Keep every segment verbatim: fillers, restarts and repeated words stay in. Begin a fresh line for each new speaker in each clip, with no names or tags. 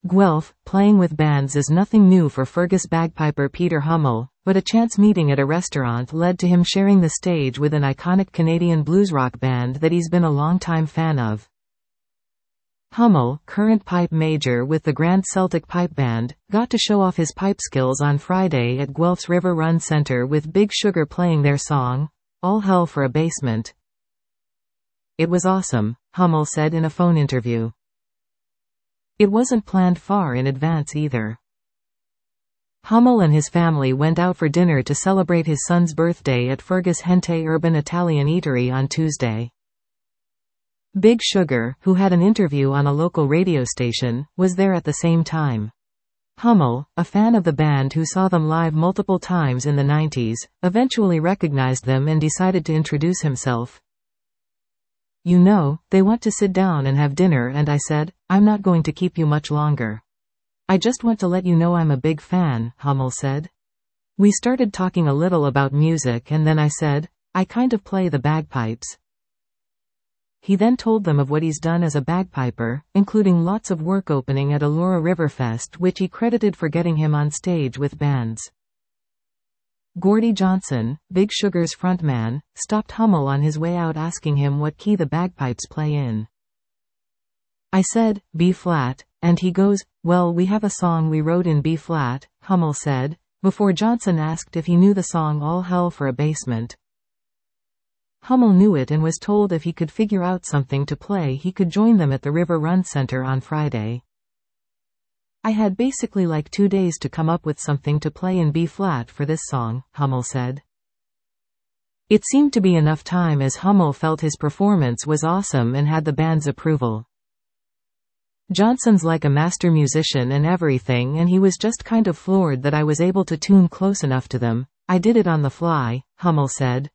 Guelph, playing with bands is nothing new for Fergus bagpiper Peter Hummel, but a chance meeting at a restaurant led to him sharing the stage with an iconic Canadian bluesrock band that he's been a long-time fan of. Hummel, current pipe major with the Grand Celtic Pipe Band, got to show off his pipe skills on Friday at Guelph's River Run Centre with Big Sugar playing their song, All Hell for a Basement. "It was awesome," Hummel said in a phone interview. It wasn't planned far in advance either. Hummel and his family went out for dinner to celebrate his son's birthday at Fergus Gente Urban Italian Eatery on Tuesday. Big Sugar, who had an interview on a local radio station, was there at the same time. Hummel, a fan of the band who saw them live multiple times in the nineties, eventually recognized them and decided to introduce himself. "You know, they want to sit down and have dinner and I said, I'm not going to keep you much longer. I just want to let you know I'm a big fan," Hummel said. "We started talking a little about music and then I said, I kind of play the bagpipes." He then told them of what he's done as a bagpiper, including lots of work opening at Elora Riverfest, which he credited for getting him on stage with bands. Gordie Johnson, Big Sugar's frontman, stopped Hummel on his way out asking him what key the bagpipes play in. "I said, B-flat, and he goes, well, we have a song we wrote in B-flat," Hummel said, before Johnson asked if he knew the song All Hell for a Basement. Hummel knew it and was told if he could figure out something to play he could join them at the River Run Centre on Friday. "I had basically like two days to come up with something to play in B-flat for this song," Hummel said. It seemed to be enough time as Hummel felt his performance was awesome and had the band's approval. "Johnson's like a master musician and everything and he was just kind of floored that I was able to tune close enough to them. I did it on the fly," Hummel said.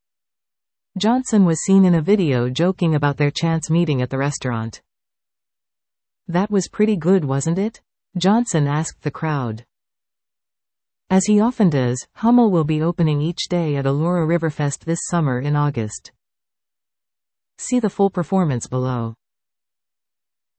Johnson was seen in a video joking about their chance meeting at the restaurant. "That was pretty good, wasn't it?" Johnson asked the crowd. As he often does, Hummel will be opening each day at Elora Riverfest this summer in August. See the full performance below.